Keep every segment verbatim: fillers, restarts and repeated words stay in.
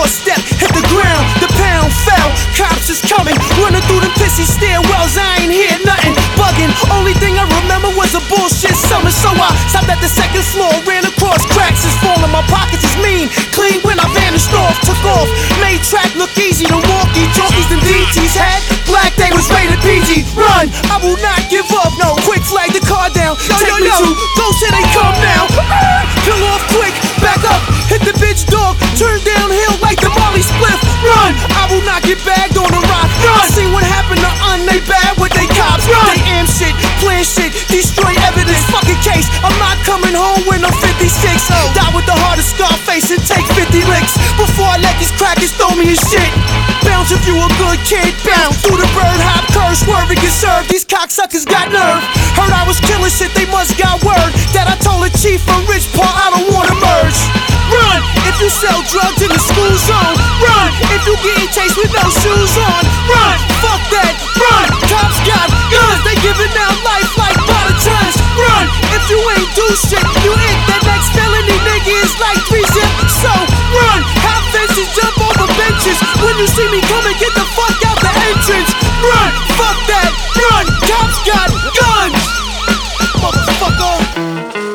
step, hit the ground, the pound fell. Cops is coming, running through the pissy stairwells. I ain't hear nothing, bugging. Only thing I remember was a bullshit summer. So I stopped at the second floor, ran across cracks is falling. My pockets is mean, clean when I vanished off. Took off, made track look easy. The walkie-talkies and D Ts had black, they was rated P G. Run, I will not give up. No, quick flag the car down. Yo, Take yo, me yo. to those here they come now. Kill off quick, back up, hit the bitch dog, turn downhill like the Molly spliff. Run, I will not get bagged on the rock. Run, see what happened to un, they bad with they cops. Run, they am shit, plan shit, destroy evidence. Fucking case, I'm not coming home when I'm fifty-six. Die with the heart of Scarface and take fifty licks before I let these crackers throw me in shit. Bounce if you a good kid, bounce through the bird hop curve, swerve and get served. These cocksuckers got nerve. Heard I was killing shit, they must got word that I told the chief from Rich Paul I don't wanna merge. Run if you sell drugs in the school zone. Run if you getting chased with no shoes on. Run, fuck that. Run, cops got guns, they giving out life like by the tons. Run if you ain't do shit, you hit that next felony nigga is like three zip. So run, hop fences, jump over benches. When you see me coming, get the fuck out the entrance. Run, fuck that. Run, cops got guns. Motherfucker.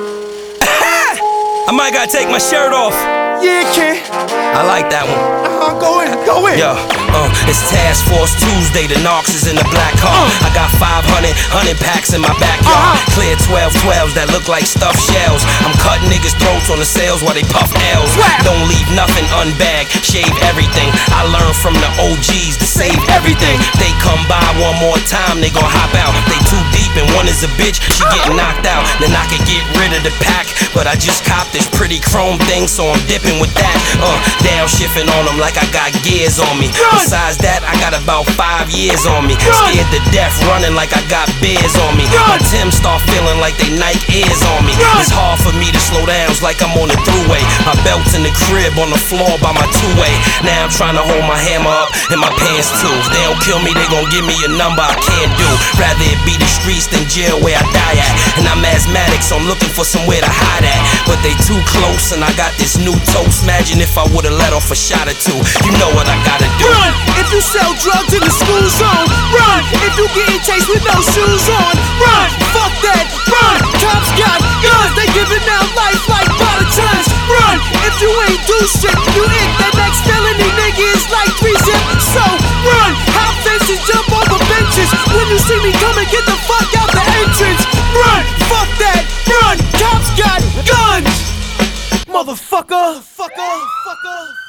I might gotta take my shirt off. Yeah, kid. I like that one. Uh-huh, go in, go in. Yo, uh, it's Task Force Tuesday, the Narcs is in the black car. Uh. I got five hundred, one hundred packs in my backyard. Uh-huh. Clear twelve twelves that look like stuffed shells. I'm cutting niggas' throats on the sales while they puff L's. Wow. Don't leave nothing unbagged, shave everything. I learned from the O Gs to save everything. They come by one more time, they gon' hop out. They too deep and one is a bitch, she getting knocked out. Then I could get rid of the pack, but I just copped this pretty chrome thing, so I'm dipping with that. Uh, downshifting on them like I got gears on me. Besides that, I got about five years on me. Scared to death, running like I got beers on me. My Timbs start feeling like they Nike ears on me. It's hard for me to slow down, it's like I'm on the thruway. My belt's in the crib on the floor by my two-way. Now I'm trying to hold my hammer up in my pants too. If they don't kill me, they gon' give me a number I can't do. Rather it be the streets than jail where I die at. And I'm asthmatic, so I'm looking for somewhere to hide at. But they too close and I got this new toast. Imagine if I would've let off a shot or two. You know what I gotta do. Run if you sell drugs in the school zone. Run if you getting chased with no shoes on. Run, fuck that. Run, cops got guns, they giving out life like by the tons. Run if you ain't do shit, you hit that next felony nigga is like three zip. So run, hop fences, jump over benches. When you see me coming, get the fuck out the entrance. Run, fuck that. Run, cops got guns. Motherfucker, fucker, fucker.